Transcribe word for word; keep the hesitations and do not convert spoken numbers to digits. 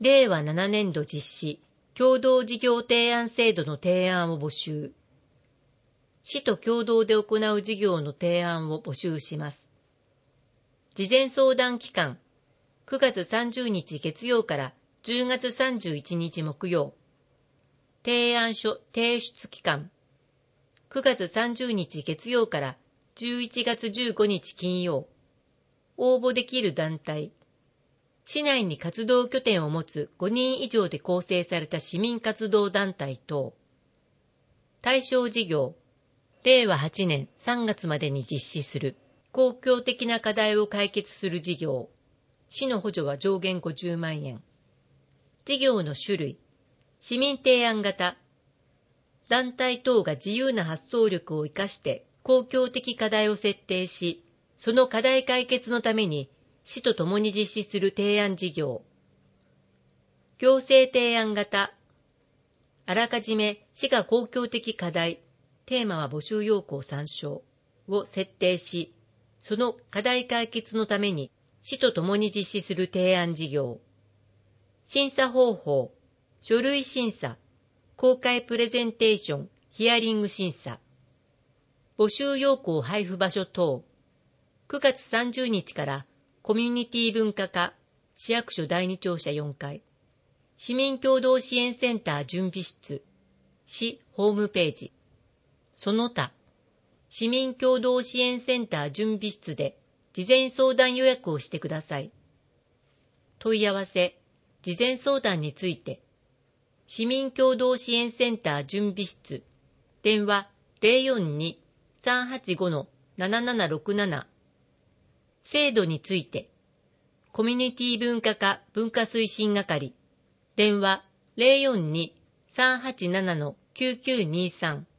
れいわななねんど実施、共同事業提案制度の提案を募集。市と共同で行う事業の提案を募集します。事前相談期間、くがつさんじゅうにち月曜からじゅうがつさんじゅういちにち木曜。提案書提出期間、くがつさんじゅうにち月曜からじゅういちがつじゅうごにち金曜。応募できる団体。市内に活動拠点を持つごにん以上で構成された市民活動団体等。対象事業。れいわはちねんさんがつまでに実施する公共的な課題を解決する事業。市の補助は上限ごじゅうまんえん。事業の種類。市民提案型。団体等が自由な発想力を生かして公共的課題を設定し、その課題解決のために市と共に実施する提案事業。行政提案型。あらかじめ市が公共的課題、テーマは募集要項参照を設定し、その課題解決のために市と共に実施する提案事業。審査方法、書類審査、公開プレゼンテーション、ヒアリング審査。募集要項配布場所等。くがつさんじゅうにちからコミュニティ文化課、市役所だいに庁舎よんかい。市民共同支援センター準備室、市ホームページ。その他、市民共同支援センター準備室で事前相談予約をしてください。問い合わせ、事前相談について、市民共同支援センター準備室、電話 ゼロよんに さんはちご ななななろくなな。制度について、コミュニティ文化課文化推進係、電話 ゼロよんに さんはちなな きゅうきゅうにさん。